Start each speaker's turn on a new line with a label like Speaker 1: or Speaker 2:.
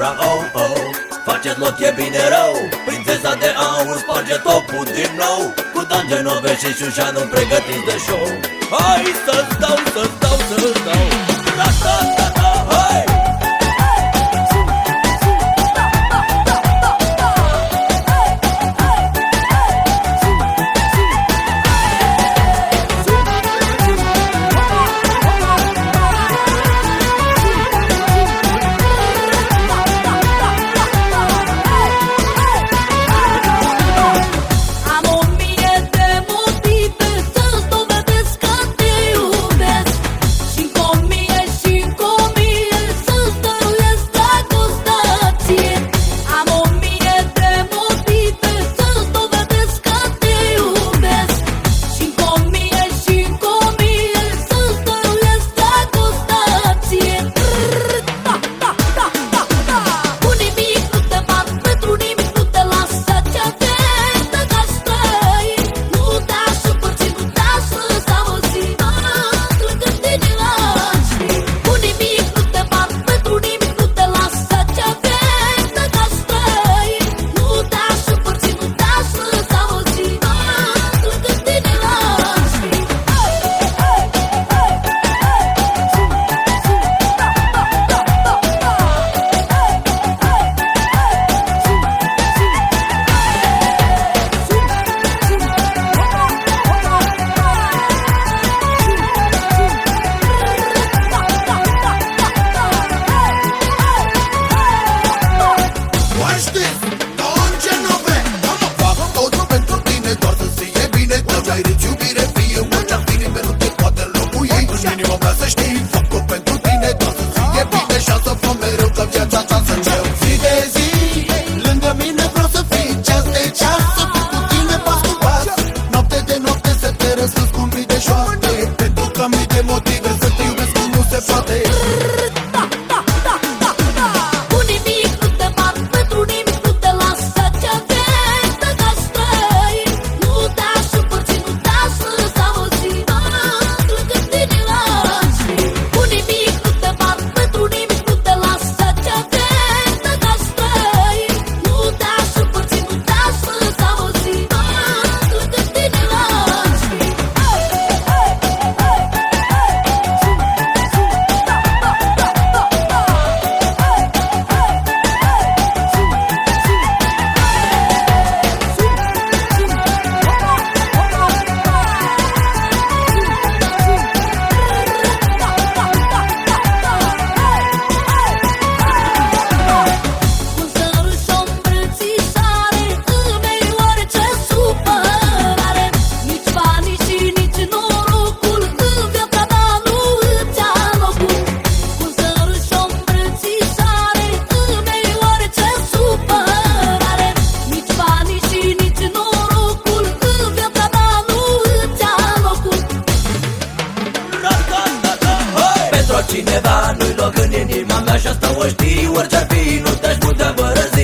Speaker 1: ora, oh, oh. Faceți lot, e bine rău. Prințesa de aur sparge topul din nou. Cu Dan Genovese și Șușanu pregătiți de show. Hai să-ți dau, să-ți dau, să-ți dau. Ra-ta-ta-ta, hai! Cineva nu-i loc în inima mea și asta o știi. Orice-ar fi, nu te-aș putea părăsi.